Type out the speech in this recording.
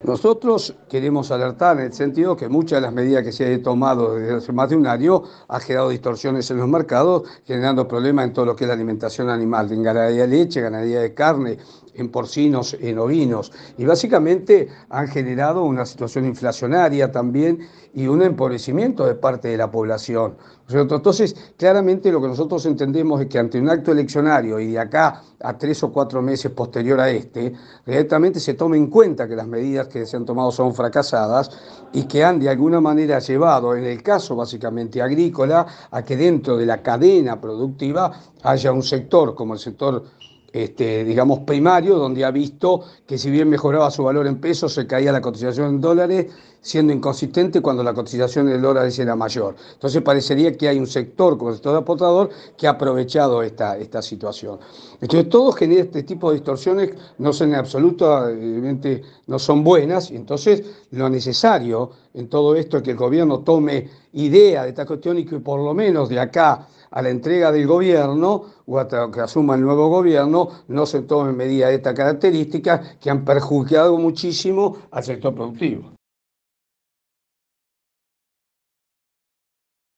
Nosotros queremos alertar en el sentido que muchas de las medidas que se han tomado desde hace más de un año han generado distorsiones en los mercados, generando problemas en todo lo que es la alimentación animal, en ganadería de leche, ganadería de carne, en porcinos, en ovinos. Y básicamente han generado una situación inflacionaria también y un empobrecimiento de parte de la población. ¿Cierto? Entonces, claramente lo que nosotros entendemos es que ante un acto eleccionario y de acá a 3 o 4 meses posterior a este, directamente se tome en cuenta que las medidas que se han tomado son fracasadas y que han de alguna manera llevado, en el caso básicamente agrícola, a que dentro de la cadena productiva haya un sector como el sector digamos, primario, donde ha visto que si bien mejoraba su valor en pesos, se caía la cotización en dólares, siendo inconsistente cuando la cotización del dólar era mayor. Entonces parecería que hay un sector, como el sector aportador, que ha aprovechado esta situación. Entonces todo genera este tipo de distorsiones, no son en absoluto, evidentemente no son buenas, y entonces lo necesario en todo esto es que el gobierno tome idea de esta cuestión y que por lo menos de acá a la entrega del gobierno o hasta que asuma el nuevo gobierno no se tomen medidas de estas características que han perjudicado muchísimo al sector productivo.